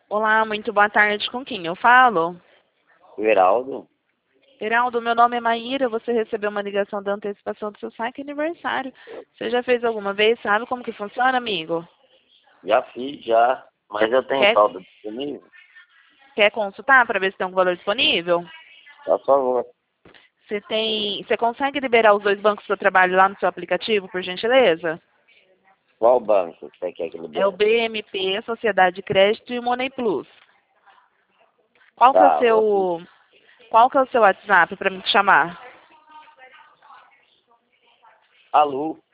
Olá, muito boa tarde. Com quem eu falo? O Heraldo? Heraldo, meu nome é Maíra. Você recebeu uma ligação da antecipação do seu saque aniversário. Você já fez alguma vez? Sabe como que funciona, amigo? Já fiz, já. Mas eu tenho Quer, saldo disponível? quer consultar para ver se tem algum valor disponível? Por favor. Você consegue liberar os dois bancos do seu trabalho lá no seu aplicativo, por gentileza? Qual banco que você quer que É o libere? BMP, Sociedade de Crédito e o Money Plus. Qual que é o Tá, vou aqui. seu, qual que é o seu WhatsApp para me chamar? Alô?